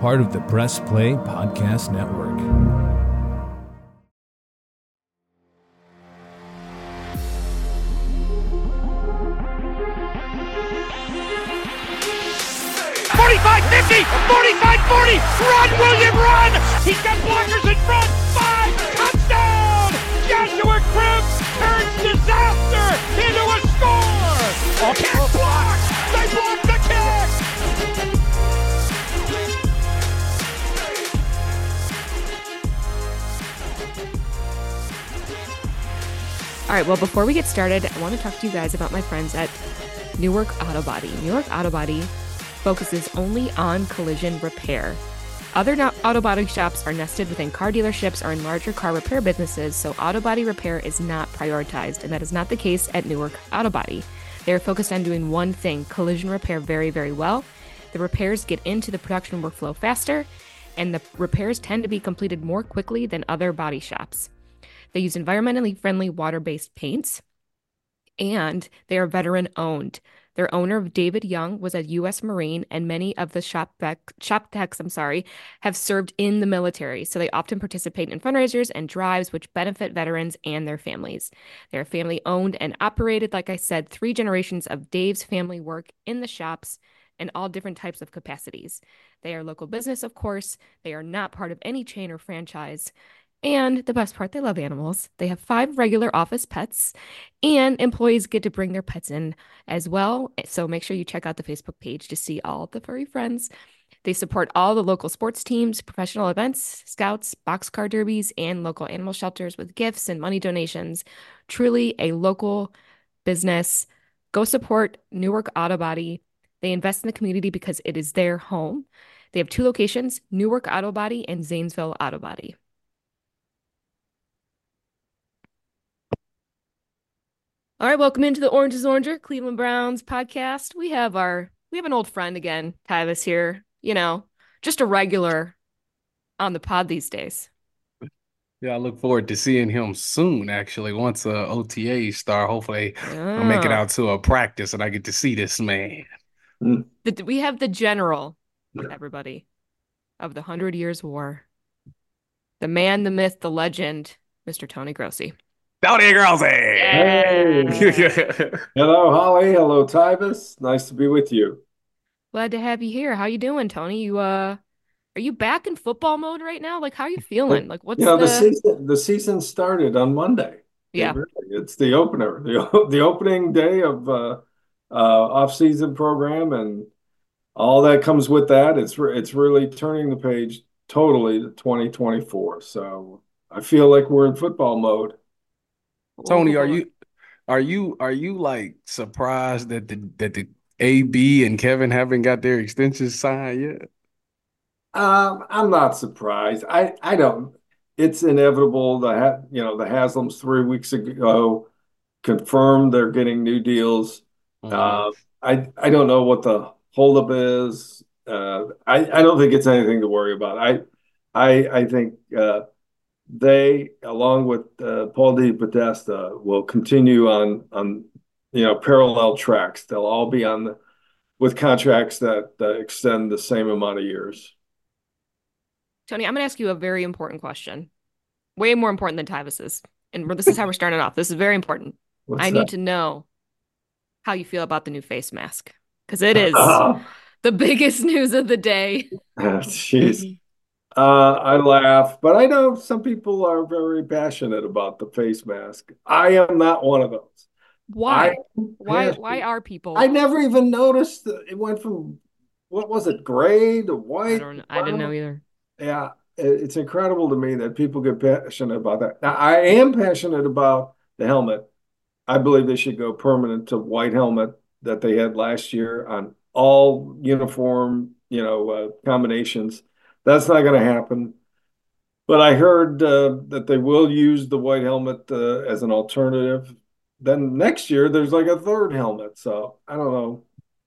part of the Press Play Podcast Network. Run, William, run! He's got blockers in front. 5, touchdown! Joshua Cribbs turns disaster into a score! Kick blocked! They blocked the kick! All right, well, before we get started, I want to talk to you guys about my friends at Newark Auto Body. Newark Auto Body focuses only on collision repair. Other auto body shops are nested within car dealerships or in larger car repair businesses, so auto body repair is not prioritized, and that is not the case at Newark Auto Body. They are focused on doing one thing, collision repair, very, very well. The repairs get into the production workflow faster, and the repairs tend to be completed more quickly than other body shops. They use environmentally friendly water-based paints, and they are veteran-owned. Their owner, David Young, was a U.S. Marine, and many of the shop techs have served in the military. So they often participate in fundraisers and drives which benefit veterans and their families. They're family-owned and operated. Like I said, 3 generations of Dave's family work in the shops in all different types of capacities. They are local business, of course. They are not part of any chain or franchise. And the best part, they love animals. They have 5 regular office pets, and employees get to bring their pets in as well. So make sure you check out the Facebook page to see all the furry friends. They support all the local sports teams, professional events, scouts, boxcar derbies, and local animal shelters with gifts and money donations. Truly a local business. Go support Newark Auto Body. They invest in the community because it is their home. They have 2 locations, Newark Auto Body and Zanesville Auto Body. All right, welcome into the Orange is Oranger, Cleveland Browns podcast. We have an old friend again, Tyvis here, just a regular on the pod these days. Yeah, I look forward to seeing him soon, actually. Once OTA start, hopefully I'll make it out to a practice and I get to see this man. We have the general, everybody, of the 100 Years' War. The man, the myth, the legend, Mr. Tony Grossi. Tony Grossi! Hey. Hello, Holly. Hello, Tyvis. Nice to be with you. Glad to have you here. How you doing, Tony? Are you back in football mode right now? Like, how are you feeling? Like, what's the season started on Monday. Yeah, it's the opener, the opening day of off-season program, and all that comes with that. It's really turning the page totally to 2024. So I feel like we're in football mode. Tony, are you like surprised that the AB and Kevin haven't got their extensions signed yet? I'm not surprised. I don't. It's inevitable. The Haslams 3 weeks ago confirmed they're getting new deals. I don't know what the holdup is. I don't think it's anything to worry about. I think they, along with Paul DePodesta, will continue on parallel tracks. They'll all be with contracts that extend the same amount of years. Tony, I'm going to ask you a very important question. Way more important than Tyvis's. And this is how we're starting off. This is very important. I need to know how you feel about the new face mask, because it is the biggest news of the day. Jeez. I laugh, but I know some people are very passionate about the face mask. I am not one of those. Why? Why are people? I never even noticed it went from, what was it, gray to white? I didn't know either. Yeah, it's incredible to me that people get passionate about that. Now, I am passionate about the helmet. I believe they should go permanent to white helmet that they had last year on all uniform, combinations. That's not going to happen. But I heard that they will use the white helmet as an alternative. Then next year, there's like a third helmet. So I don't know.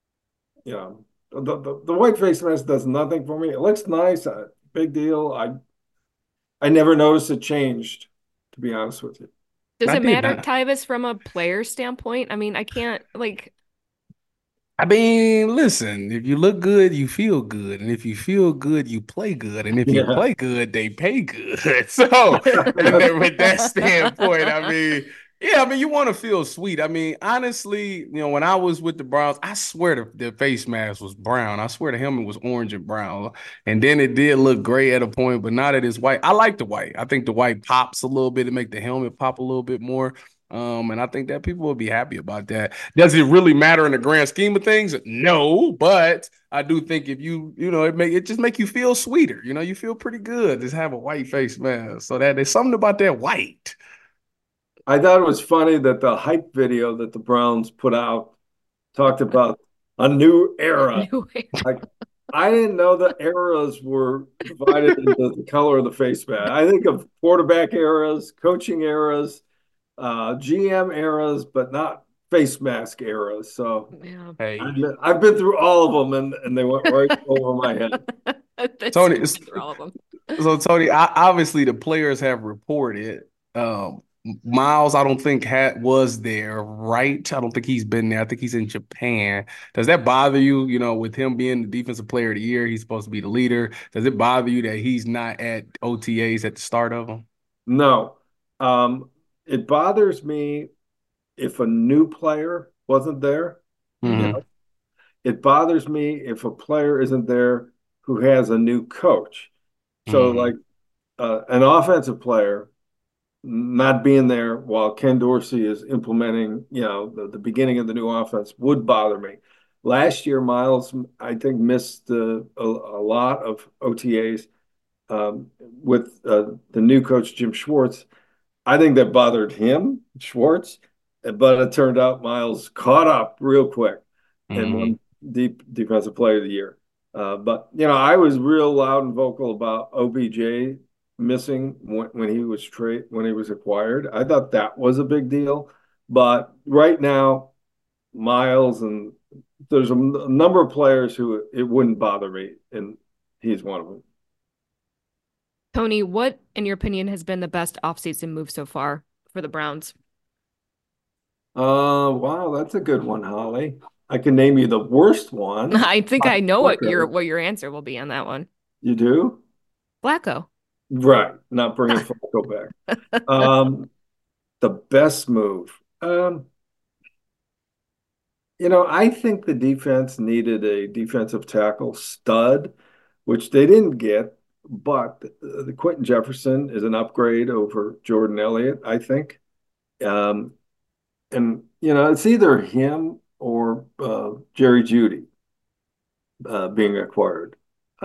The white face mask does nothing for me. It looks nice. Big deal. I never noticed it changed, to be honest with you. Does it matter, Tyvis, from a player standpoint? I mean, I can't, I mean, listen, if you look good, you feel good. And if you feel good, you play good. And if you Yeah. play good, they pay good. So, and then with that standpoint, I mean, yeah, I mean, you want to feel sweet. I mean, honestly, when I was with the Browns, I swear the face mask was brown. I swear the helmet was orange and brown. And then it did look gray at a point, but now that it's white, I like the white. I think the white pops a little bit to make the helmet pop a little bit more. And I think that people will be happy about that. Does it really matter in the grand scheme of things? No, but I do think if it just make you feel sweeter. You feel pretty good. Just have a white face mask. So that there's something about that white. I thought it was funny that the hype video that the Browns put out talked about a new era. New way. Like, I didn't know the eras were divided into the color of the face mask. I think of quarterback eras, coaching eras, GM eras, but not face mask eras. So Yeah. Hey, I've been through all of them, and they went right over my head. That's Tony. through all of them. So Tony, obviously the players have reported. Miles, I don't think was there, right? I don't think he's been there. I think he's in Japan. Does that bother you? With him being the defensive player of the year, he's supposed to be the leader. Does it bother you that he's not at OTAs at the start of them? No, it bothers me if a new player wasn't there. You Mm-hmm. know, it bothers me if a player isn't there who has a new coach. So, Mm-hmm. like an offensive player not being there while Ken Dorsey is implementing, the beginning of the new offense would bother me. Last year, Miles, I think, missed a lot of OTAs with the new coach, Jim Schwartz. I think that bothered him, Schwartz, but it turned out Miles caught up real quick and Mm-hmm. won deep defensive player of the year. But I was real loud and vocal about OBJ missing when he was when he was acquired. I thought that was a big deal. But right now, Miles and there's a number of players who it wouldn't bother me, and he's one of them. Tony, what, in your opinion, has been the best offseason move so far for the Browns? Wow, that's a good one, Holly. I can name you the worst one. I think I know what Okay, your answer will be on that one. you do? Flacco. Right, not bringing Flacco back. The best move. I think the defense needed a defensive tackle stud, which they didn't get, but the Quentin Jefferson is an upgrade over Jordan Elliott, I think. Um, and it's either him or Jerry Jeudy being acquired.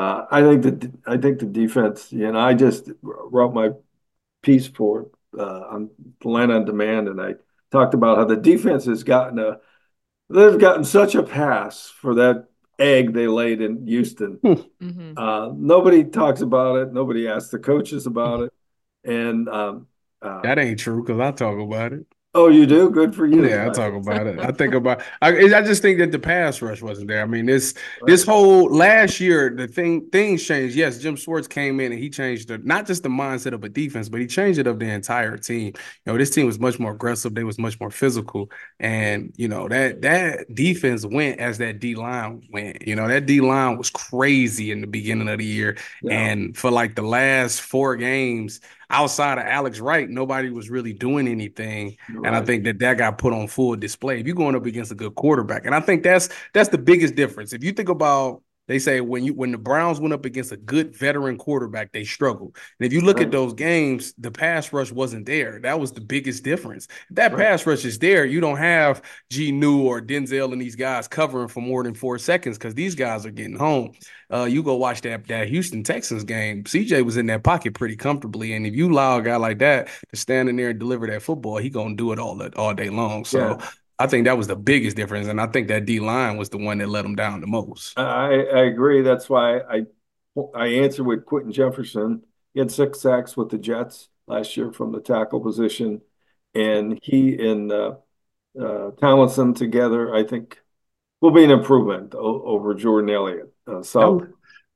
I think the defense. I just wrote my piece for on Atlanta on Demand, and I talked about how the defense has they've gotten such a pass for that egg they laid in Houston. Hmm. Nobody talks about it. Nobody asks the coaches about it, and That ain't true because I talk about it. oh, you do? Good for you. Yeah, I talk about it. I think about. I just think that the pass rush wasn't there. I mean, this Right. whole last year, things changed. Yes, Jim Schwartz came in and he changed not just the mindset of a defense, but he changed it of the entire team. This team was much more aggressive. They was much more physical, and that defense went as that D line went. That D line was crazy in the beginning of the year, Yeah, and for like the last 4 games. Outside of Alex Wright, nobody was really doing anything. you're And I right. think that got put on full display. If you're going up against a good quarterback, and I think that's the biggest difference. If you think about, they say when the Browns went up against a good veteran quarterback, they struggled. And if you look at Right. those games, the pass rush wasn't there. That was the biggest difference. If that Right. pass rush is there, you don't have G New or Denzel and these guys covering for more than 4 seconds because these guys are getting home. You go watch that Houston Texans game. CJ was in that pocket pretty comfortably, and if you allow a guy like that to stand in there and deliver that football, he gonna do it all day long. So Yeah. I think that was the biggest difference, and I think that D line was the one that let him down the most. I agree. That's why I answered with Quentin Jefferson. He had 6 sacks with the Jets last year from the tackle position, and he and Tomlinson together, I think, will be an improvement over Jordan Elliott. That was,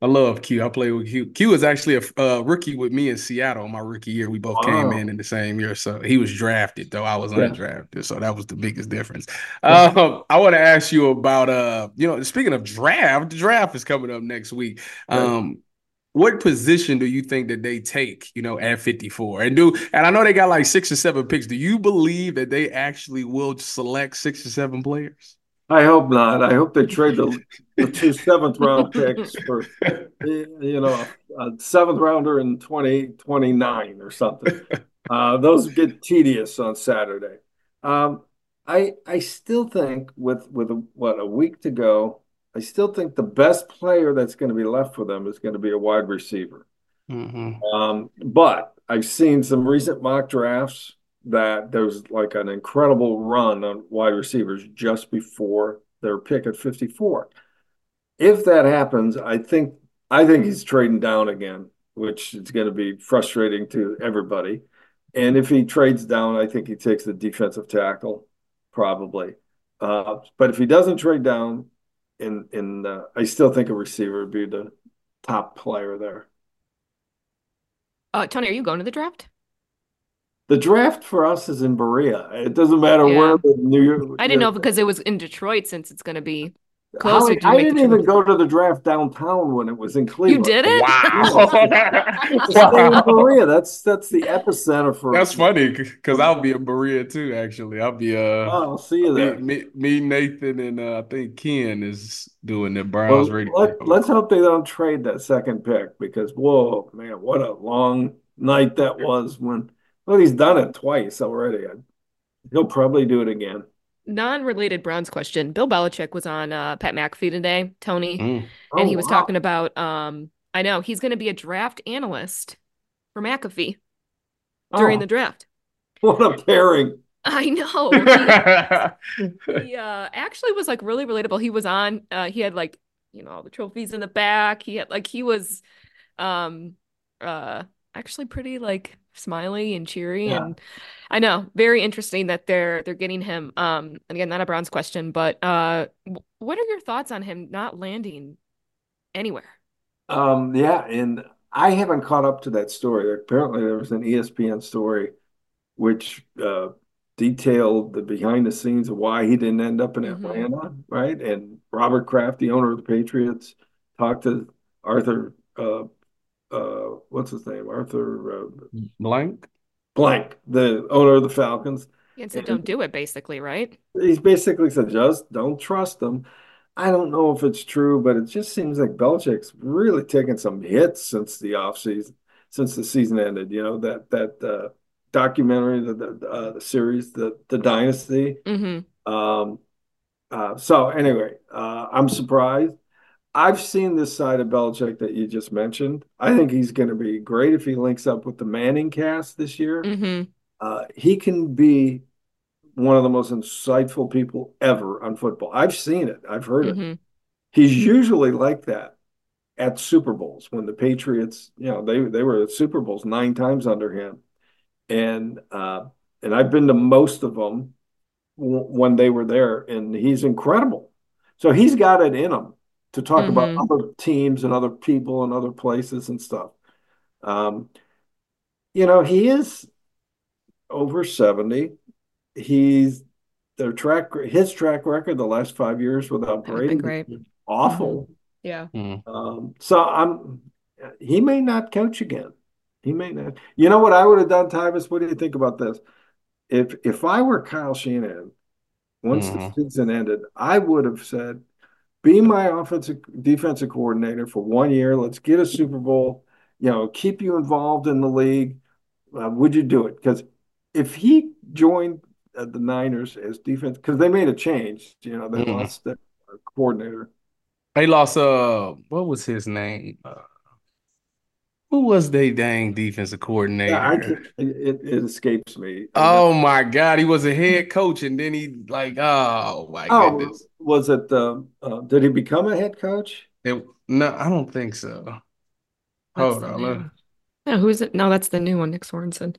I love Q. I play with Q. Q is actually a rookie with me in Seattle my rookie year. We both came Wow. in the same year. So he was drafted, though I was Yeah. undrafted. So that was the biggest difference. I want to ask you about, speaking of draft, the draft is coming up next week. Right. What position do you think that they take, at 54? And I know they got like 6 or 7 picks. Do you believe that they actually will select 6 or 7 players? I hope not. I hope they trade the 2 7th round picks for a 7th rounder in 2029 or something. Those get tedious on Saturday. Um, I still think with a week to go, I still think the best player that's going to be left for them is going to be a wide receiver. Mm-hmm. But I've seen some recent mock drafts that there's like an incredible run on wide receivers just before their pick at 54. If that happens, I think he's trading down again, which is going to be frustrating to everybody. And if he trades down, I think he takes the defensive tackle, probably. But if he doesn't trade down, I still think a receiver would be the top player there. Tony, are you going to the draft? The draft for us is in Berea. It doesn't matter Yeah. where the New York. I didn't know because it was in Detroit since it's going to be closer Holly, to I make the didn't trip. even go to the draft downtown when it was in You Cleveland. didn't? Wow. Stay in Berea. That's the epicenter for. That's funny because I'll be in Berea too, actually. I'll be Oh, I'll see you there. me, Nathan, and I think Ken is doing the Browns Well, radio. let's hope they don't trade that second pick because whoa, man, what a long night that was well, he's done it twice already. He'll probably do it again. Non-related Browns question. Bill Belichick was on Pat McAfee today, Tony, Mm. and Oh, he was wow. talking about I know he's going to be a draft analyst for McAfee during the draft. What a pairing. I know. He actually was like really relatable. He was on he had like, all the trophies in the back. He was um actually pretty like smiley and cheery, Yeah. and I know, very interesting that they're getting him. And again, not a Browns question, but what are your thoughts on him not landing anywhere? Yeah, and I haven't caught up to that story. Apparently, there was an ESPN story which detailed the behind the scenes of why he didn't end up in Atlanta, right? And Robert Kraft, the owner of the Patriots, talked to Arthur, what's his name? Arthur Blank. Blank, the owner of the Falcons. And said, And don't do it, basically, right? he's basically said, just don't trust them. I don't know if it's true, but it just seems like Belichick's really taken some hits since the offseason, since the season ended. You know, that documentary, the series, the Dynasty. Mm-hmm. So anyway, I'm surprised. I've seen this side of Belichick that you just mentioned. I think he's going to be great if he links up with the Manning cast this year. Mm-hmm. He can be one of the most insightful people ever on football. I've seen it. I've heard it. Mm-hmm. He's usually like that at Super Bowls when the Patriots, they were at Super Bowls 9 times under him. And I've been to most of them when they were there, and he's incredible. So he's got it in him to talk about Mm-hmm. other teams and other people and other places and stuff. Um, he is over 70. His track record the last 5 years without Haven't been Brady great. awful. Yeah. So he may not coach again. He may not. You know what I would have done, Tyvis? What do you think about this? If I were Kyle Shanahan, once the season ended, I would have said, be my defensive coordinator for 1 year. Let's get a Super Bowl, keep you involved in the league. Would you do it? Because if he joined the Niners as defense, because they made a change, they lost their coordinator. They lost, what was his name? Who was they dang defensive Yeah, coordinator? it escapes me. Oh my God, he was a head coach, and then he oh my goodness. Was it did he become a head coach? No, I don't think so. Hold on. No, who is it? No, that's the new one, Nick Sorensen.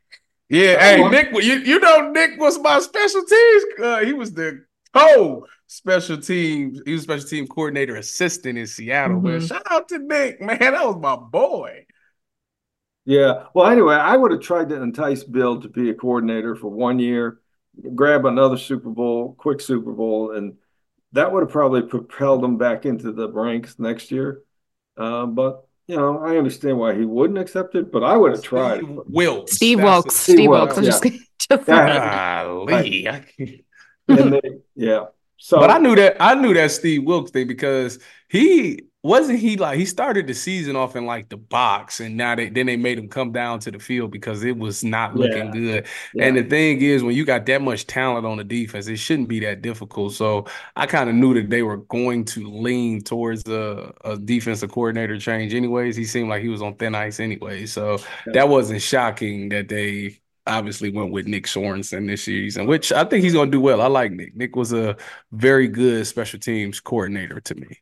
Yeah, hey, Nick, you know Nick was my special teams. He was the special teams. He was special team coordinator assistant in Seattle. Man, Mhm. shout out to Nick, man. That was my boy. Yeah. Well, anyway, I would have tried to entice Bill to be a coordinator for 1 year, grab another Super Bowl, quick Super Bowl, and that would have probably propelled him back into the ranks next year. But I understand why he wouldn't accept it, but I would have tried Steve it. Wilkes. Steve That's Wilkes. it. Steve Steve Wilkes. Wilkes, I'm yeah. just kidding. Just Yeah, right. Golly, I can't. And yeah. But I So knew that Steve Wilkes thing because he started the season off in like the box, and now they made him come down to the field because it was not looking yeah, good. And yeah. the thing is, when you got that much talent on the defense, it shouldn't be that difficult. So I kind of knew that they were going to lean towards a defensive coordinator change anyways. He seemed like he was on thin ice anyway. So Yeah. that wasn't shocking that they obviously went with Nick Sorensen this season, which I think he's going to do well. I like Nick. Nick was a very good special teams coordinator to me.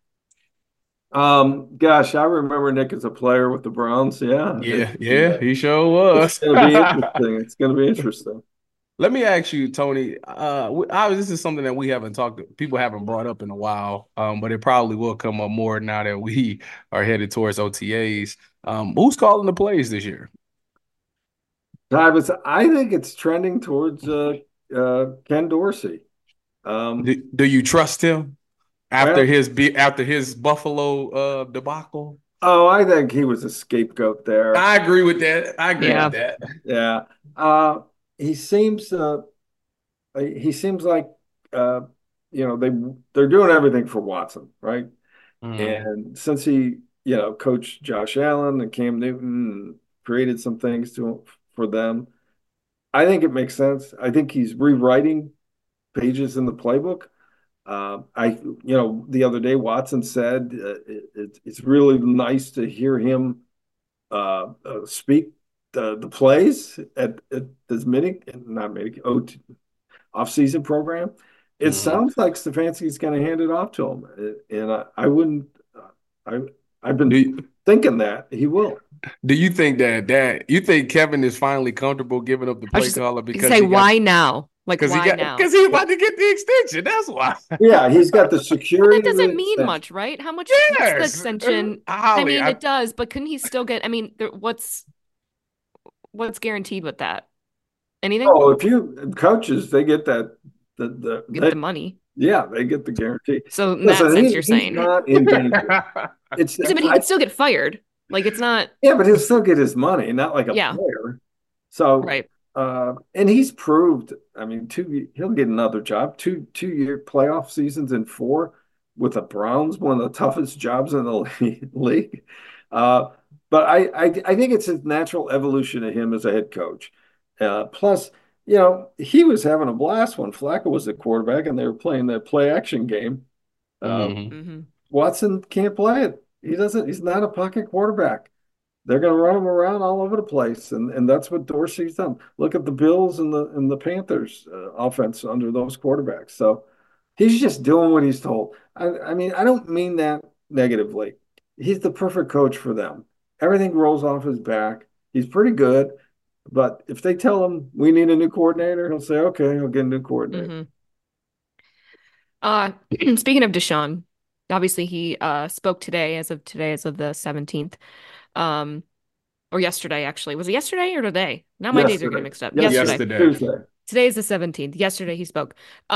Gosh, I remember Nick as a player with the Browns. Yeah, Yeah, he sure it's was. going to be interesting. It's going to be interesting. Let me ask you, Tony. This is something that we haven't people haven't brought up in a while, but it probably will come up more now that we are headed towards OTAs. Who's calling the plays this year? I think it's trending towards Ken Dorsey. Do you trust him Well, after his Buffalo debacle? oh, I think he was a scapegoat there. I agree with that. I agree Yeah. with that. Yeah. He seems like they're doing everything for Watson, right? Mm. And since he, coached Josh Allen and Cam Newton and created some things for them, I think it makes sense. I think he's rewriting pages in the playbook. The other day Watson said it's really nice to hear him speak the plays at this off-season program. It Mhm. sounds like Stefanski's going to hand it off to him, and I wouldn't. I I've Do been you, thinking that he will. do you think that you think Kevin is finally comfortable giving up the I was play just caller gonna because say, why now? Like, why now? because he about to get the extension. That's why. Yeah, he's got the Well, that security of the doesn't mean extension. much, right? How much? What's the Yes, extension? I Holly. mean, it does, but couldn't he still get? I mean, what's guaranteed with that? Anything? Oh, if you coaches, they get that Get the money. yeah, they get the guarantee. So in that Listen, sense, you're he's saying. not in danger. It's But he could still get fired. Like, it's not. yeah, but he'll still get his money, not like a Yeah. player. So, Right. and he's proved. I mean, he'll get another job. Two-year playoff seasons in four with the Browns, one of the toughest jobs in the league. Uh, but I think it's a natural evolution of him as a head coach. Plus, he was having a blast when Flacco was the quarterback and they were playing that play action game. Mhm. Hmm. Watson can't play it. He doesn't. He's not a pocket quarterback. They're going to run him around all over the place, and that's what Dorsey's done. Look at the Bills and the Panthers offense under those quarterbacks. So he's just doing what he's told. I mean, I don't mean that negatively. He's the perfect coach for them. Everything rolls off his back. He's pretty good, but if they tell him we need a new coordinator, he'll say, "Okay, I'll get a new coordinator." Speaking of Deshaun, obviously he spoke today, as of the 17th. Or yesterday, actually. Was it yesterday or today? Now my days are getting mixed up. Yesterday. Tuesday. Today is the 17th. Yesterday he spoke.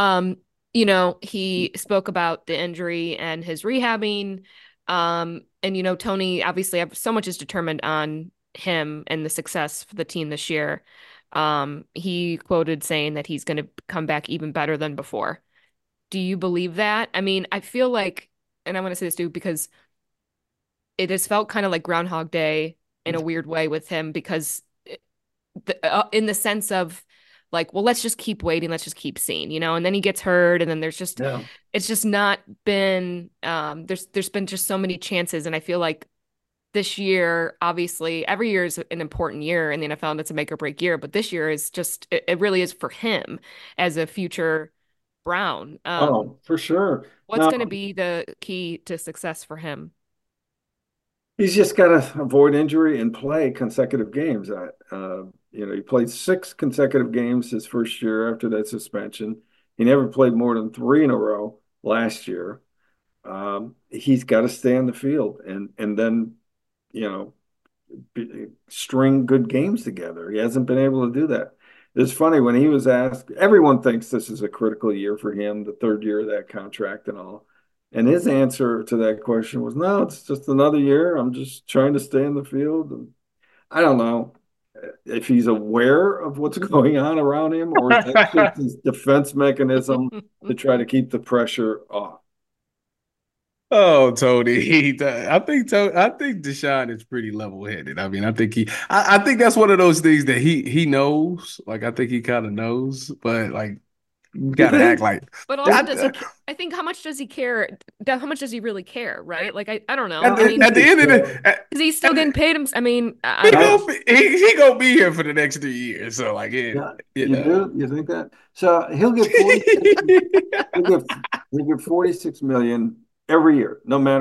He spoke about the injury and his rehabbing. And Tony, obviously, so much is determined on him and the success for the team this year. He quoted saying that he's going to come back even better than before. Do you believe that? I mean, I feel like, and I want to say this too, because it has felt kind of like Groundhog Day in a weird way with him, because in the sense of like, well, let's just keep waiting. Let's just keep seeing, and then he gets hurt, and then there's just, it's just not been, there's been just so many chances. And I feel like this year, obviously every year is an important year in the NFL and it's a make or break year, but this year is just, it really is for him as a future Brown. For sure. What's going to be the key to success for him? He's just got to avoid injury and play consecutive games. He played 6 consecutive games his first year after that suspension. He never played more than 3 in a row last year. He's got to stay on the field and then, you know, string good games together. He hasn't been able to do that. It's funny when he was asked, everyone thinks this is a critical year for him, the third year of that contract and all. And his answer to that question was, no, it's just another year. I'm just trying to stay in the field. And I don't know if he's aware of what's going on around him or is that just his defense mechanism to try to keep the pressure off. Oh, Tony. I think Deshaun is pretty level-headed. I mean, I think that's one of those things that he knows. Like, I think he kind of knows, but like, you You gotta act think? like. But also, I think how much does he care? How much does he really care, right? Like, I don't know. At I mean, the end of the, is he still getting paid him? I mean, I he don't know. gonna he gonna be here for the next 3 years. So like, Yeah, you you know. do? You think that? So he'll get he'll get 46 million every year,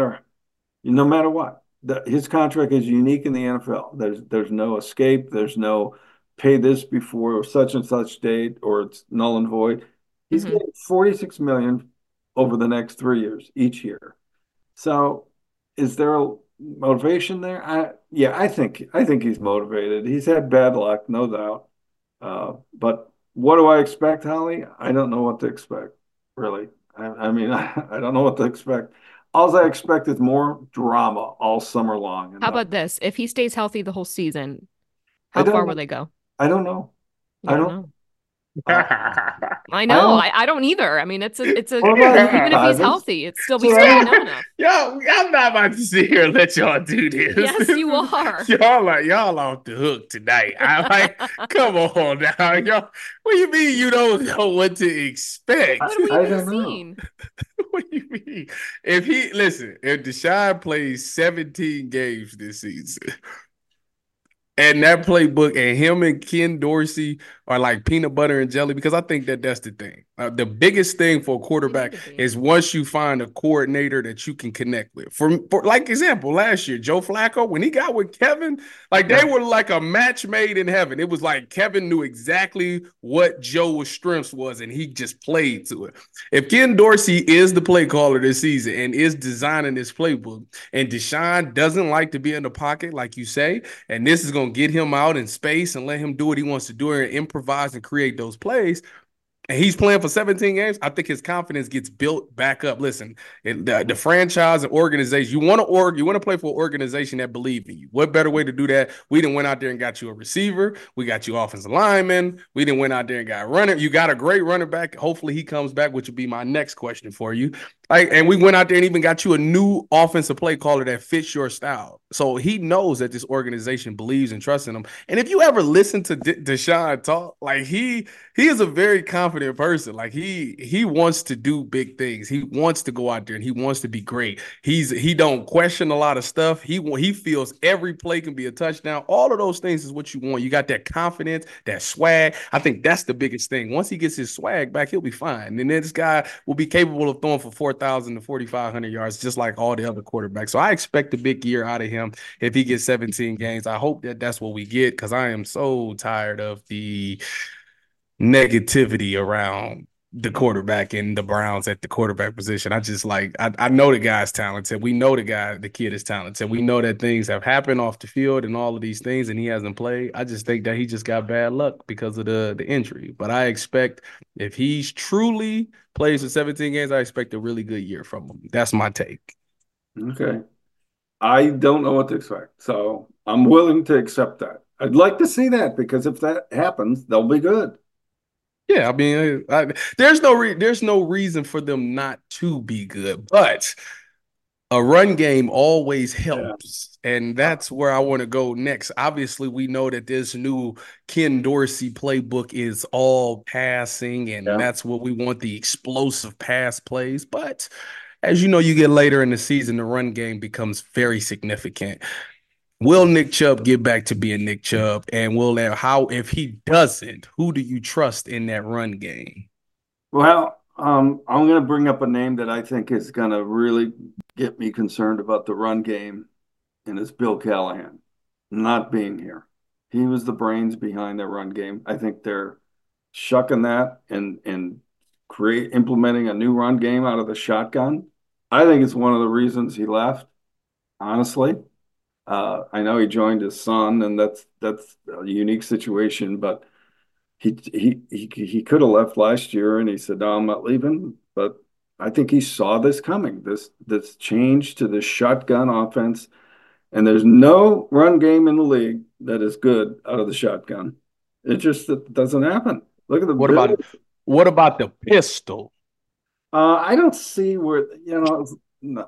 no matter what. His contract is unique in the NFL. There's no escape. There's no pay this before such and such date or it's null and void. He's Mhm. getting 46 million over the next 3 years each year. So is there a motivation there? I think he's motivated. He's had bad luck, no doubt. But what do I expect, Holly? I don't know what to expect, really. I mean, I don't know what to expect. All I expect is more drama all summer long. And How about this? If he stays healthy the whole season, I how don't far will know. they go? I don't know. You I don't don't. know. Uh, I I know. don't. I don't either. I mean, What about you, even if he's Ivan? healthy, it's still we So still don't every, know enough. I'm not about to sit here and let y'all do this. Yes, you are. Y'all off the hook tonight. I like, come on now, y'all. What do you mean you don't know what to expect? What I have we don't know. seen? What do you mean? If Deshaun plays 17 games this season, and that playbook, and him and Ken Dorsey are like peanut butter and jelly, because I think that that's the thing. The biggest thing for a They need quarterback to be. is once you find a coordinator that you can connect with. For like example, last year, Joe Flacco, when he got with Kevin, like they Yeah. were like a match made in heaven. It was like Kevin knew exactly what Joe's strengths was, and he just played to it. If Ken Dorsey is the play caller this season and is designing this playbook, and Deshaun doesn't like to be in the pocket, like you say, and this is going to get him out in space and let him do what he wants to do and improvise and create those plays, and he's playing for 17 games, I think his confidence gets built back up. Listen, the franchise and organization, you want to play for an organization that believe in you. What better way to do that? We didn't went out there and got you a receiver. We got you offensive lineman. We didn't went out there and got a runner. You got a great runner back. Hopefully he comes back, which would be my next question for you. And we went out there and even got you a new offensive play caller that fits your style. So he knows that this organization believes and trusts in him. And if you ever listen to Deshaun talk, like he is a very confident person. Like he wants to do big things. He wants to go out there and he wants to be great. He don't question a lot of stuff. He feels every play can be a touchdown. All of those things is what you want. You got that confidence, that swag. I think that's the biggest thing. Once he gets his swag back, he'll be fine. And then this guy will be capable of throwing for 4,000 to 4,500 yards, just like all the other quarterbacks. So I expect a big year out of him if he gets 17 games. I hope that that's what we get, because I am so tired of the negativity around the quarterback and the Browns at the quarterback position. I know the guy's talented. We know the kid is talented. We know that things have happened off the field and all of these things, and he hasn't played. I just think that he just got bad luck because of the injury. But I expect if he's truly plays for 17 games, I expect a really good year from him. That's my take. Okay. I don't know what to expect. So I'm willing to accept that. I'd like to see that because if that happens, they'll be good. Yeah, I mean, there's no reason for them not to be good, but a run game always Yeah. helps. And that's where I want to go next. Obviously, we know that this new Ken Dorsey playbook is all passing, and Yeah. that's what we want, the explosive pass plays. But as you know, you get later in the season, the run game becomes very significant. Will Nick Chubb get back to being Nick Chubb? And if he doesn't, who do you trust in that run game? Well, I'm going to bring up a name that I think is going to really get me concerned about the run game, and it's Bill Callahan not being here. He was the brains behind the run game. I think they're shucking that and implementing a new run game out of the shotgun. I think it's one of the reasons he left, honestly. I know he joined his son, and that's a unique situation, but he could have left last year, and he said, "No, I'm not leaving." But I think he saw this coming, this change to the shotgun offense, and there's no run game in the league that is good out of the shotgun. It just doesn't happen. Look at the what about the pistol? I don't see where no,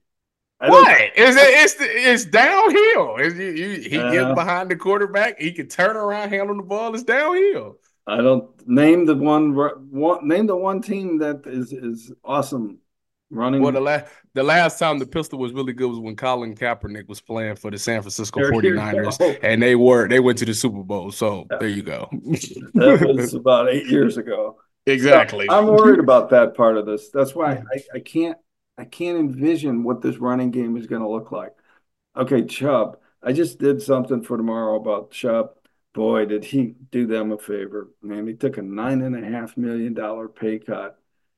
it's downhill. He gets behind the quarterback. He can turn around, handle the ball. It's downhill. I don't name the one team that is awesome running. Well, the last time the pistol was really good was when Colin Kaepernick was playing for the San Francisco 49ers, and they went to the Super Bowl. So there you go. That was about 8 years ago. Exactly. So I'm worried about that part of this. That's why I can't envision what this running game is going to look like. Okay, Chubb. I just did something for tomorrow about Chubb. Boy, did he do them a favor. Man, he took a $9.5 million pay cut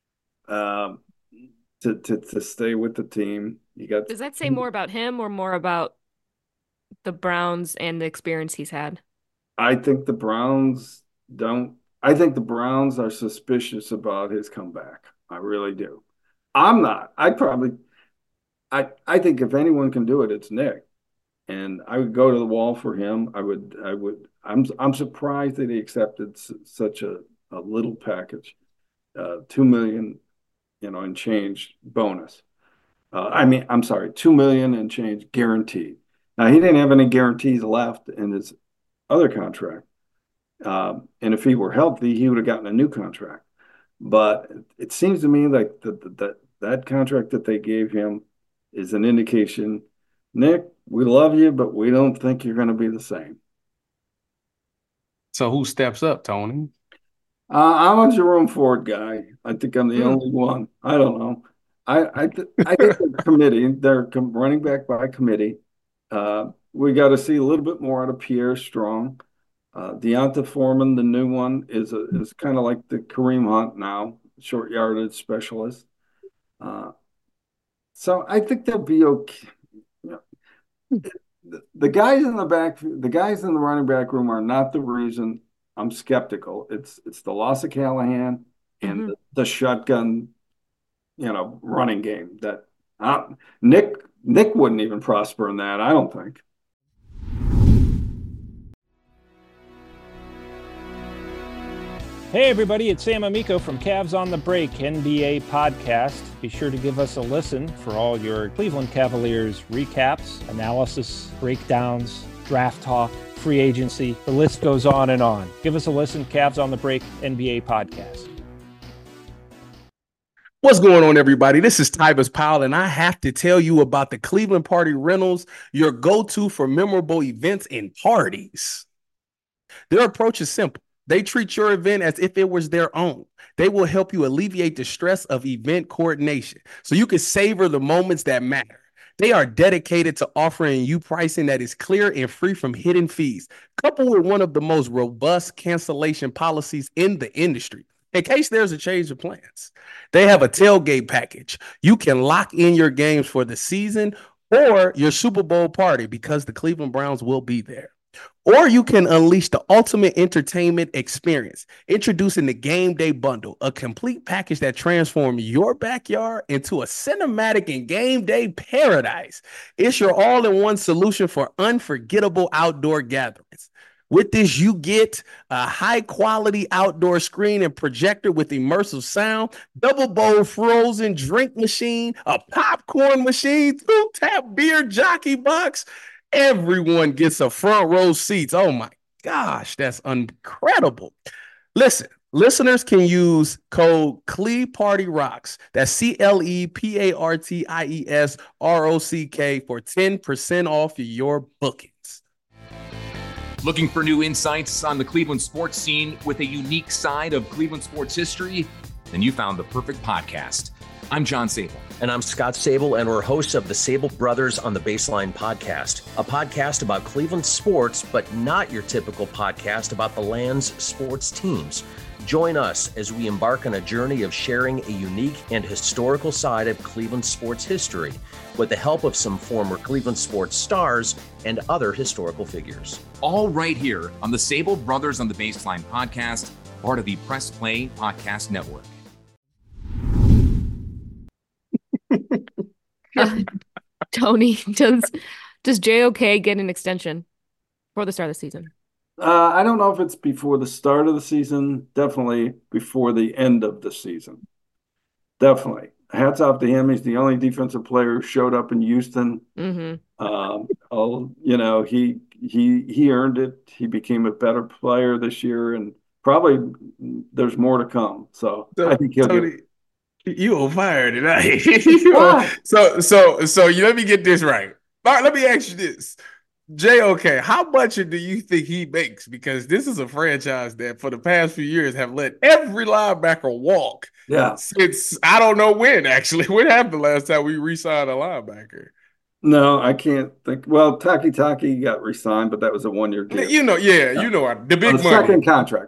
to stay with the team. Does that say more about him or more about the Browns and the experience he's had? I think the Browns are suspicious about his comeback. I really do. I'm not. I think if anyone can do it, it's Nick. And I would go to the wall for him. I'm surprised that he accepted such a little package, $2 million, and change bonus. I'm sorry, $2 million and change guaranteed. Now he didn't have any guarantees left in his other contract, and if he were healthy, he would have gotten a new contract. But it seems to me like that contract that they gave him is an indication, Nick, we love you, but we don't think you're going to be the same. So who steps up, Tony? I'm a Jerome Ford guy. I think I'm the only one. I don't know. I think the committee, they're running back by committee. We got to see a little bit more out of Pierre Strong. Deonta Foreman, the new one, is kind of like the Kareem Hunt now, short yardage specialist. So I think they'll be okay. The guys in the running back room are not the reason I'm skeptical. It's the loss of Callahan and the shotgun, running game that Nick wouldn't even prosper in that, I don't think. Hey everybody, it's Sam Amico from Cavs on the Break NBA podcast. Be sure to give us a listen for all your Cleveland Cavaliers recaps, analysis, breakdowns, draft talk, free agency. The list goes on and on. Give us a listen, Cavs on the Break NBA podcast. What's going on, everybody? This is Tyvis Powell, and I have to tell you about the Cleveland Party Rentals, your go-to for memorable events and parties. Their approach is simple. They treat your event as if it was their own. They will help you alleviate the stress of event coordination so you can savor the moments that matter. They are dedicated to offering you pricing that is clear and free from hidden fees, coupled with one of the most robust cancellation policies in the industry. In case there's a change of plans, they have a tailgate package. You can lock in your games for the season or your Super Bowl party because the Cleveland Browns will be there. Or you can unleash the ultimate entertainment experience, introducing the Game Day Bundle, a complete package that transforms your backyard into a cinematic and game day paradise. It's your all-in-one solution for unforgettable outdoor gatherings. With this, you get a high-quality outdoor screen and projector with immersive sound, double-bowl frozen drink machine, a popcorn machine, two-tap beer jockey box. Everyone gets a front row seats. Oh my gosh, that's incredible. Listen, listeners can use code CLEPARTYROCKS. That's CLEPARTIESROCK for 10% off your bookings. Looking for new insights on the Cleveland sports scene with a unique side of Cleveland sports history? Then you found the perfect podcast. I'm John Sable, And I'm Scott Sable, and we're hosts of the Sable Brothers on the Baseline podcast, a podcast about Cleveland sports, but not your typical podcast about the land's sports teams. Join us as we embark on a journey of sharing a unique and historical side of Cleveland sports history with the help of some former Cleveland sports stars and other historical figures. All right here on the Sable Brothers on the Baseline podcast, part of the Press Play Podcast Network. Tony, does JOK get an extension before the start of the season? I don't know if it's before the start of the season. Definitely before the end of the season. Definitely. Hats off to him. He's the only defensive player who showed up in Houston. He earned it. He became a better player this year, and probably there's more to come. So I think he'll get. You on fire tonight. So you let me get this right. All right, let me ask you this. JOK, how much do you think he makes? Because this is a franchise that for the past few years have let every linebacker walk. Yeah. Since I don't know when, actually. When happened the last time we re-signed a linebacker? No, I can't think. Well, Taki got re-signed, but that was a one-year deal. The big money. Second contract.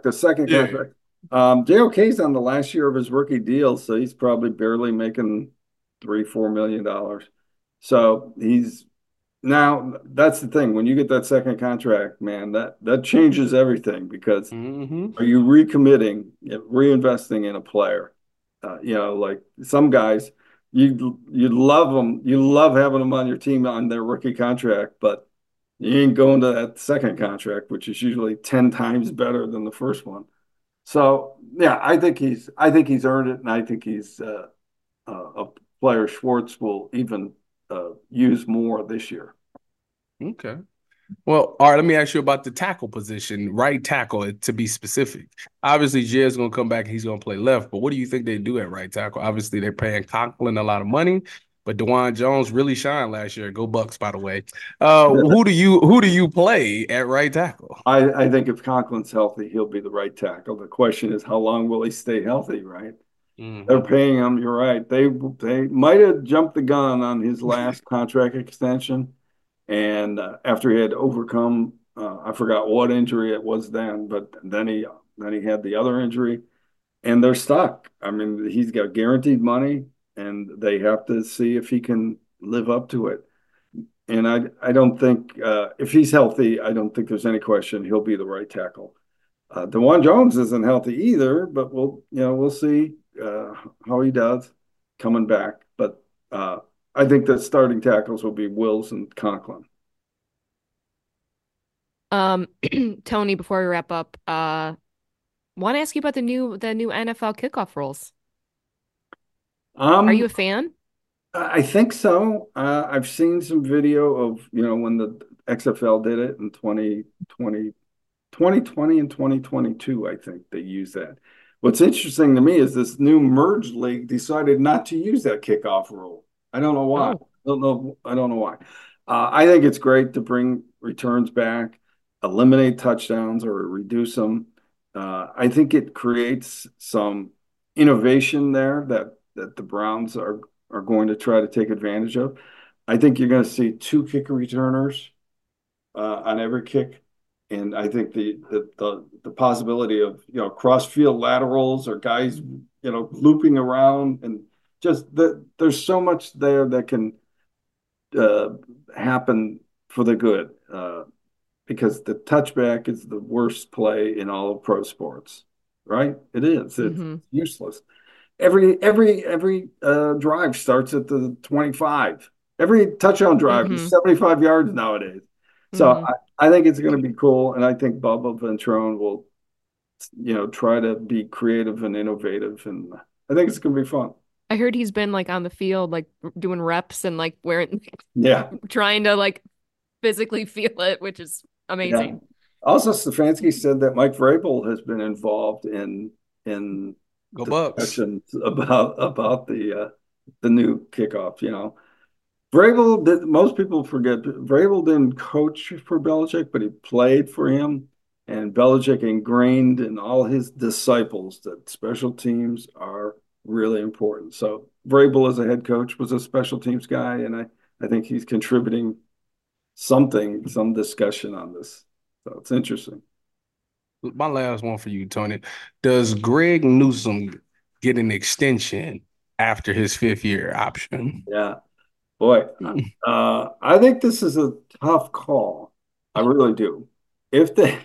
JOK's on the last year of his rookie deal, so he's probably barely making $3-4 million. So now that's the thing. When you get that second contract, man, that changes everything because are you recommitting, reinvesting in a player? Like some guys, you love them, you love having them on your team on their rookie contract, but you ain't going to that second contract, which is usually 10 times better than the first one. So yeah, I think he's earned it, and I think he's a player Schwartz will even use more this year. Okay. Well, all right, let me ask you about the tackle position, right tackle to be specific. Obviously, Jed's going to come back and he's going to play left, but what do you think they do at right tackle? Obviously, they're paying Conklin a lot of money, but DeJuan Jones really shined last year. Go Bucks, by the way. Who do you play at right tackle? I think if Conklin's healthy, he'll be the right tackle. The question is, how long will he stay healthy, right? They're paying him. You're right. They might have jumped the gun on his last contract extension. And after he had overcome, I forgot what injury it was then, but then he had the other injury, and they're stuck. I mean, he's got guaranteed money, and they have to see if he can live up to it. And I don't think if he's healthy, I don't think there's any question he'll be the right tackle. DeJuan Jones isn't healthy either, but we'll see how he does coming back. But I think the starting tackles will be Wills and Conklin. Tony, before we wrap up, want to ask you about the new NFL kickoff rules. Are you a fan? I think so. I've seen some video of when the XFL did it in 2020 and 2022. I think they used that. What's interesting to me is this new merged league decided not to use that kickoff rule. I don't know why. I don't know why. I think it's great to bring returns back, eliminate touchdowns or reduce them. I think it creates some innovation there that the Browns are going to try to take advantage of. I think you're going to see 2 kicker returners on every kick. And I think the possibility of cross-field laterals or guys looping around, and just there's so much there that can happen for the good, because the touchback is the worst play in all of pro sports, right? It is. It's useless. Every drive starts at the 25. Every touchdown drive is 75 yards nowadays. So I think it's going to be cool, and I think Bubba Ventrone will, try to be creative and innovative, and I think it's going to be fun. I heard he's been on the field, doing reps and wearing, trying to physically feel it, which is amazing. Yeah. Also, Stefanski said that Mike Vrabel has been involved in Go Bucks discussions about the new kickoff. Vrabel most people forget Vrabel didn't coach for Belichick, but he played for him, and Belichick ingrained in all his disciples that special teams are really important. So Vrabel as a head coach was a special teams guy, and I think he's contributing some discussion on this. So it's interesting. My last one for you, Tony. Does Greg Newsome get an extension after his 5th-year option? Yeah. Boy, I think this is a tough call. I really do. If they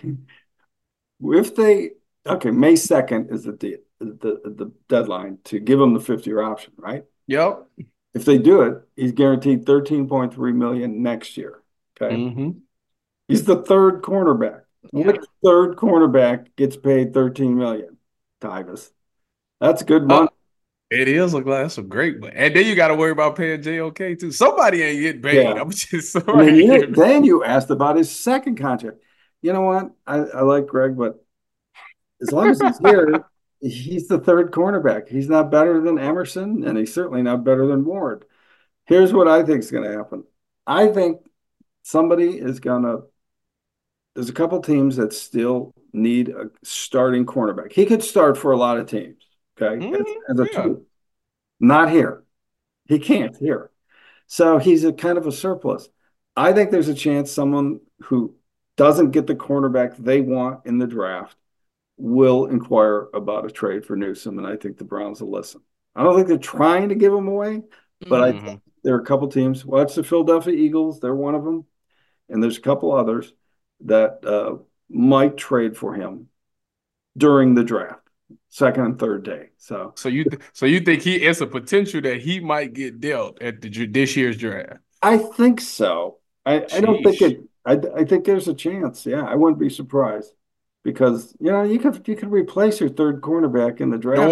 okay, May 2nd is the deadline to give him the 5th-year option, right? Yep. If they do it, he's guaranteed $13.3 million next year. Okay. Mm-hmm. He's the third cornerback. Yeah. Which third cornerback gets paid $13 million, Tyvis? That's good money. It is. Look like that's a great one. And then you got to worry about paying JOK too. Somebody ain't getting paid. Yeah. I'm just then you asked about his second contract. You know what? I like Greg, but as long as he's here, he's the third cornerback. He's not better than Emerson, and he's certainly not better than Ward. Here's what I think is going to happen. I think somebody is going to – there's a couple teams that still need a starting cornerback. He could start for a lot of teams, okay, as a two. Not here. He can't here. So he's a kind of a surplus. I think there's a chance someone who doesn't get the cornerback they want in the draft will inquire about a trade for Newsome, and I think the Browns will listen. I don't think they're trying to give him away, but I think there are a couple teams. Watch the Philadelphia Eagles. They're one of them. And there's a couple others that might trade for him during the draft, second and third day. So you think it's a potential that he might get dealt at this year's draft? I think so. I don't think it. I think there's a chance. Yeah, I wouldn't be surprised because you could replace your third cornerback in the draft.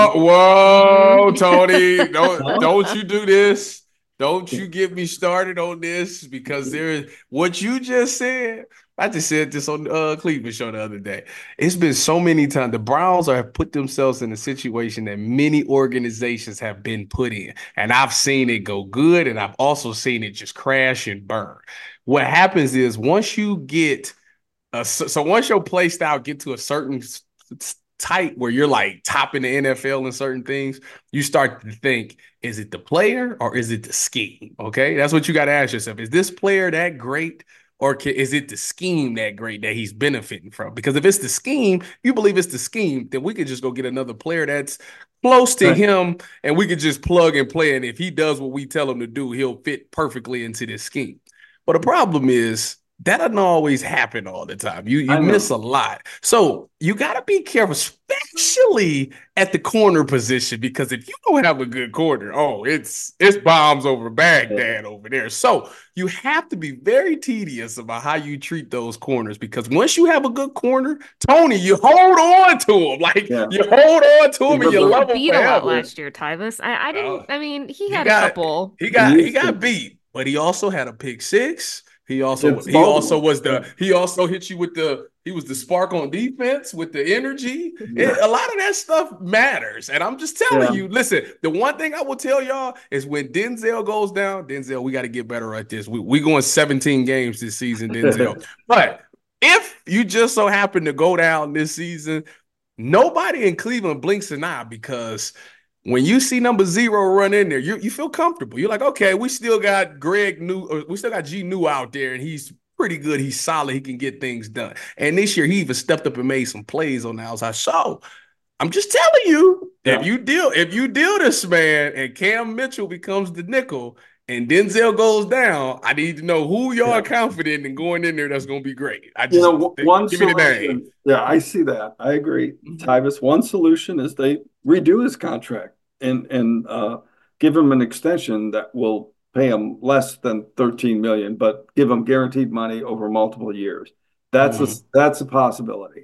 Whoa, Tony! Don't you do this? Don't you get me started on this because what you just said. I just said this on Cleveland show the other day. It's been so many times. The Browns have put themselves in a situation that many organizations have been put in. And I've seen it go good, and I've also seen it just crash and burn. What happens is once you get once your play style get to a certain type where you're like top in the NFL in certain things, you start to think, is it the player or is it the scheme? Okay, that's what you got to ask yourself. Is this player that great? Or is it the scheme that great that he's benefiting from? Because if it's the scheme, you believe it's the scheme, then we could just go get another player that's close to him and we could just plug and play. And if he does what we tell him to do, he'll fit perfectly into this scheme. But the problem is that doesn't always happen all the time. You miss a lot. So you got to be careful, especially at the corner position, because if you don't have a good corner, it's bombs over Baghdad over there. So you have to be very tedious about how you treat those corners, because once you have a good corner, Tony, you hold on to him. You hold on to him and you love him beat forever. A lot last year, Tyvis. I didn't. I mean, he had a couple. He got beat, but he also had a pick six. He also hit you with he was the spark on defense with the energy. Yeah. A lot of that stuff matters. And I'm just telling you, listen, the one thing I will tell y'all is when Denzel goes down, we got to get better at this. We going 17 games this season, Denzel. But if you just so happen to go down this season, nobody in Cleveland blinks an eye, because when you see number 0 run in there, you feel comfortable. You're like, okay, we still got G New out there, and he's pretty good. He's solid. He can get things done. And this year, he even stepped up and made some plays on the outside. So I'm just telling you, if you deal this man and Cam Mitchell becomes the nickel and Denzel goes down, I need to know who y'all are confident in going in there. That's going to be great. Give me the name. Yeah, I see that. I agree. Tyvis, one solution is they redo his contract and give him an extension that will pay him less than $13 million, but give him guaranteed money over multiple years. That's a possibility.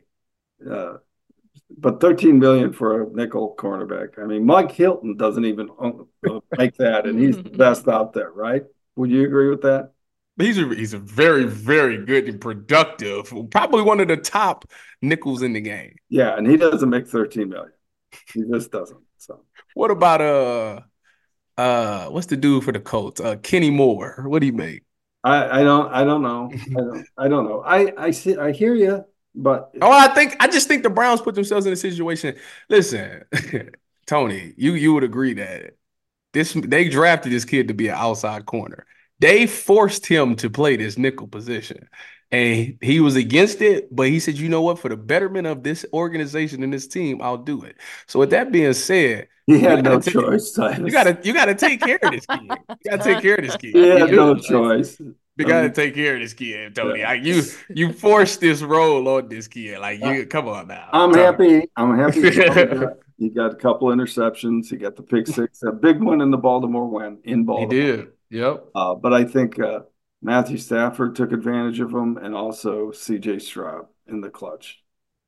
But $13 million for a nickel cornerback. I mean, Mike Hilton doesn't even make that, and he's the best out there, right? Would you agree with that? He's a very, very good and productive, probably one of the top nickels in the game. Yeah, and he doesn't make $13 million. He just doesn't. So what about what's the dude for the Colts? Kenny Moore. What do you make? I don't know. I don't know. I hear you. But I just think the Browns put themselves in a situation. Listen, Tony, you would agree that They drafted this kid to be an outside corner. They forced him to play this nickel position. And he was against it, but he said, you know what, for the betterment of this organization and this team, I'll do it. So with that being said, he had no choice. You gotta take care of this kid. You gotta take care of this kid. He had no choice. You gotta take care of this kid, Tony. Like you forced this role on this kid. Like come on now. I'm happy. He got a couple interceptions. He got the pick six, a big one in the Baltimore win in Baltimore. He did. Yep. But I think Matthew Stafford took advantage of him, and also C.J. Stroud in the clutch.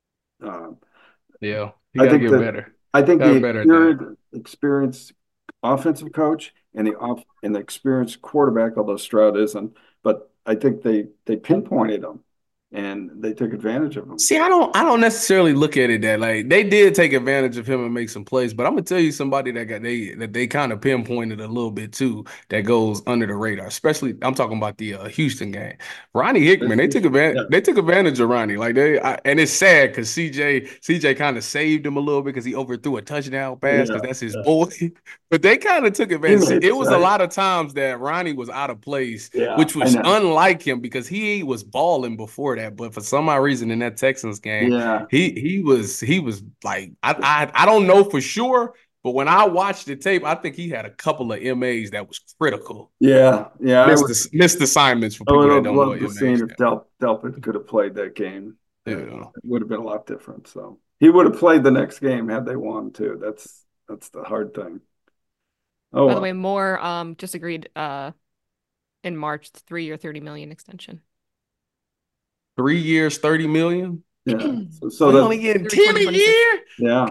Yeah, he gotta get better. I think the experienced offensive coach and the experienced quarterback, although Stroud isn't, but I think they pinpointed him and they took advantage of him. See, I don't necessarily look at it that like they did take advantage of him and make some plays, but I'm gonna tell you somebody that they kind of pinpointed a little bit too that goes under the radar. Especially, I'm talking about the Houston game. Ronnie Hickman, they took advantage of Ronnie. Like and it's sad because CJ kind of saved him a little bit because he overthrew a touchdown pass because that's his boy. But they kind of took advantage. It was a lot of times that Ronnie was out of place, which was unlike him because he was balling before that, but for some odd reason in that Texans game, he was like I don't know for sure, but when I watched the tape, I think he had a couple of MAs that was critical. Missed assignments for people that don't know what MAs. If Delpit could have played that game, it would have been a lot different. So he would have played the next game had they won too. That's the hard thing. By the way, Moore just agreed in March, 3-year, $30 million extension. 3 years, $30 million. Yeah, so we're only getting 10 a year. Yeah.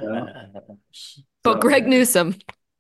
But Greg Newsome,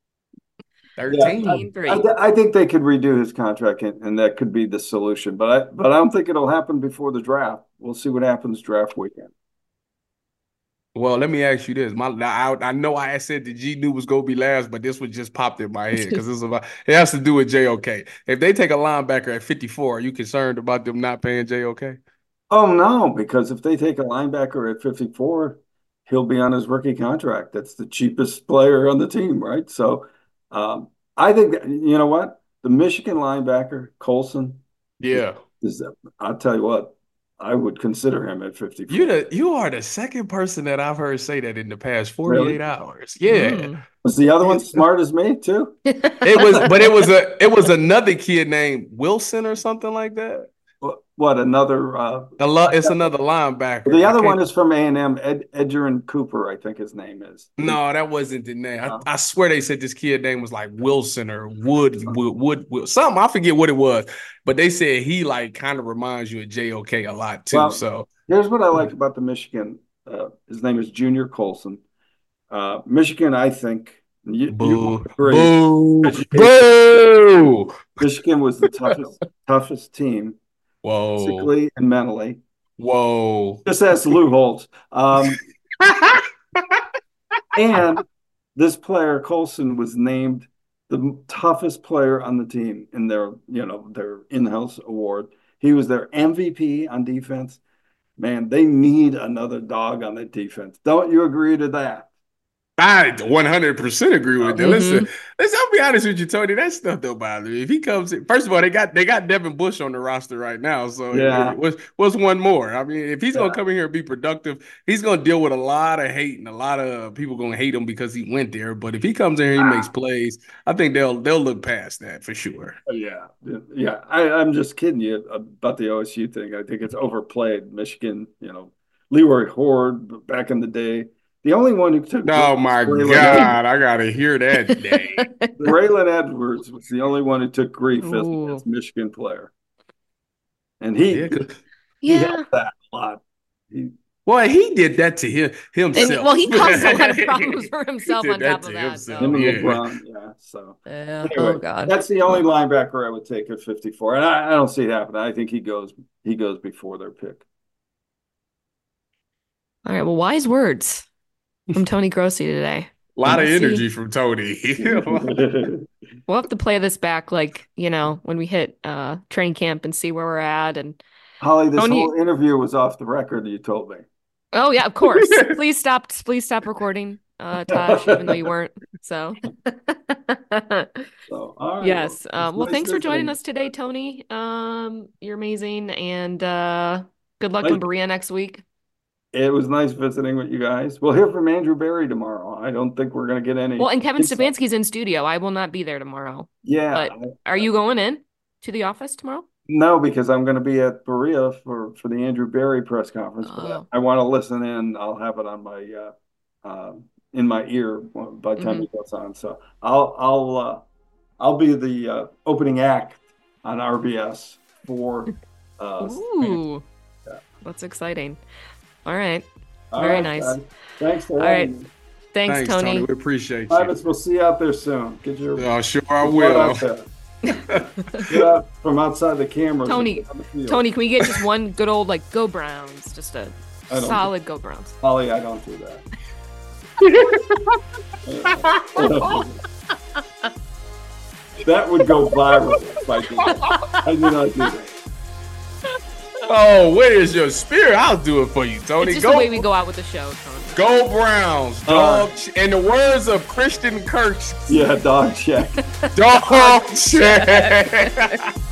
13. I think they could redo his contract, and that could be the solution. But I don't think it'll happen before the draft. We'll see what happens draft weekend. Well, let me ask you this. I know I said the G knew was going to be last, but this one just popped in my head because it has to do with JOK. If they take a linebacker at 54, are you concerned about them not paying JOK? Oh, no, because if they take a linebacker at 54, he'll be on his rookie contract. That's the cheapest player on the team, right? So I think, you know what? The Michigan linebacker, Colson. Yeah. I'll tell you what. I would consider him at 54. You are the second person that I've heard say that in the past 48 hours. Yeah. Was the other one smart as me too? It was another kid named Wilson or something like that. What another? It's another linebacker. The other one is from A&M. Edgerrin Cooper, I think his name is. No, that wasn't the name. I swear they said this kid name was like Wilson or Wood something. I forget what it was, but they said he like kind of reminds you of JOK a lot too. Well, so here's what I like about the Michigan. His name is Junior Colson. Michigan, I think. Boo. Michigan was the toughest team. Whoa. Physically and mentally. Whoa. Just ask Lou Holtz. And this player, Colson, was named the toughest player on the team in their in-house award. He was their MVP on defense. Man, they need another dog on the defense. Don't you agree to that? I 100% agree with that. Listen, I'll be honest with you, Tony. That stuff don't bother me. If he comes in, first of all, they got Devin Bush on the roster right now. So what's one more? I mean, if he's gonna come in here and be productive, he's gonna deal with a lot of hate and a lot of people gonna hate him because he went there. But if he comes in here and he makes plays, I think they'll look past that for sure. Yeah. I'm just kidding you about the OSU thing. I think it's overplayed. Michigan, Leroy Horde back in the day. The only one who took. Oh my God! I gotta hear that day. Braylon Edwards was the only one who took grief as a Michigan player, and he had that a lot. He did that to himself. And, he caused a lot of problems for himself on top of that. So. Him and LeBron, so. Yeah. Anyway, oh God, that's the only linebacker I would take at 54, and I don't see it happening. I think he goes before their pick. All right. Well, wise words from Tony Grossi today. A lot of energy from Tony. We'll have to play this back, when we hit training camp and see where we're at. And Holly, this whole interview was off the record. You told me. Oh yeah, of course. Please stop recording. Tosh, even though you weren't. So, So, all right. yes. Well, Well, nice thanks for joining visiting. us today, Tony. You're amazing, and good luck Thank in Berea next week. It was nice visiting with you guys. We'll hear from Andrew Barry tomorrow. I don't think we're going to get any. Well, and Kevin insight. Stefanski's in studio. I will not be there tomorrow. Yeah. But are you going in to the office tomorrow? No, because I'm going to be at Berea for the Andrew Barry press conference. But Oh. I want to listen in. I'll have it on my in my ear by the time it goes on. So I'll be the opening act on RBS for. Ooh, Yeah. that's exciting. All right. All Very right, nice. guys. Thanks for All having right. me. Thanks, Tony. We appreciate you. Travis, we'll see you out there soon. Get your Sure I butt will. out there. Get out from outside the cameras. Tony, and on the field. Tony, can we get just one good old like go Browns? Just a I don't solid go Browns. Holly, I don't do that. That would go viral if I did that. I do not do that. Oh, where is your spirit? I'll do it for you, Tony. It's just the way we go out with the show, Tony. Go Browns, dog. In the words of Christian Kirk, Yeah, dog check. dog check.